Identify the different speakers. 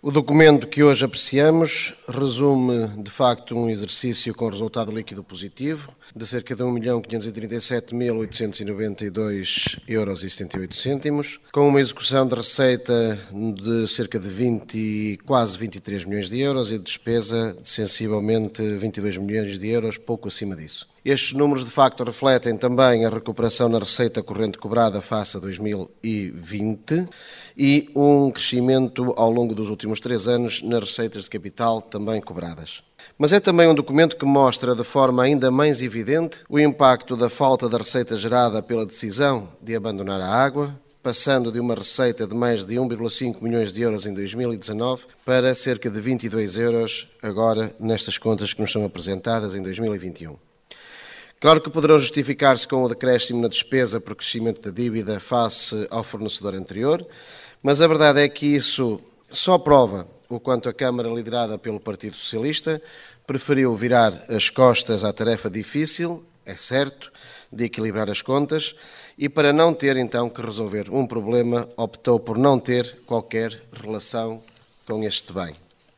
Speaker 1: O documento que hoje apreciamos resume, de facto, um exercício com resultado líquido positivo de cerca de 1.537.892,78 €, com uma execução de receita de cerca de quase 23 milhões de euros e de despesa de sensivelmente 22 milhões de euros, pouco acima disso. Estes números, de facto, refletem também a recuperação na receita corrente cobrada face a 2020 e um crescimento ao longo dos últimos 3 anos nas receitas de capital também cobradas. Mas é também um documento que mostra de forma ainda mais evidente o impacto da falta da receita gerada pela decisão de abandonar a água, passando de uma receita de mais de 1,5 milhões de euros em 2019 para cerca de 22 euros agora nestas contas que nos são apresentadas em 2021. Claro que poderão justificar-se com o decréscimo na despesa por crescimento da dívida face ao fornecedor anterior, mas a verdade é que isso só prova o quanto a Câmara, liderada pelo Partido Socialista, preferiu virar as costas à tarefa difícil, é certo, de equilibrar as contas, e para não ter então que resolver um problema, optou por não ter qualquer relação com este bem.